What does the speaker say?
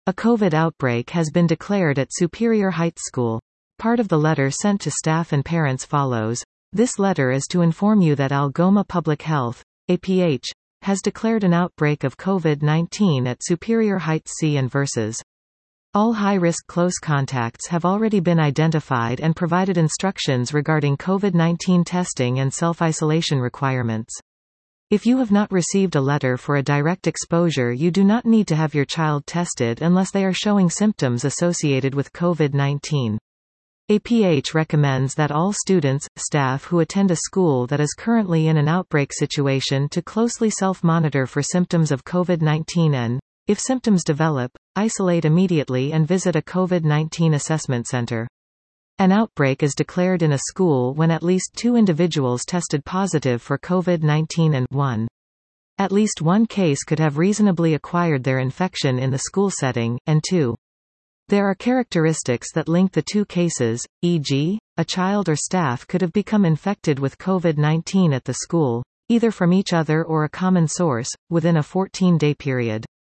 A COVID outbreak has been declared at Superior Heights School. Part of the letter sent to staff and parents follows. This letter is to inform you that Algoma Public Health, APH, has declared an outbreak of COVID-19 at Superior Heights C and Versus. All high-risk close contacts have already been identified and provided instructions regarding COVID-19 testing and self-isolation requirements. If you have not received a letter for a direct exposure, you do not need to have your child tested unless they are showing symptoms associated with COVID-19. APH recommends that all students, staff who attend a school that is currently in an outbreak situation to closely self-monitor for symptoms of COVID-19 and, if symptoms develop, isolate immediately and visit a COVID-19 assessment center. An outbreak is declared in a school when at least 2 individuals tested positive for COVID-19 and 1. At least one case could have reasonably acquired their infection in the school setting, and 2. There are characteristics that link the 2 cases, e.g., a child or staff could have become infected with COVID-19 at the school, either from each other or a common source, within a 14-day period.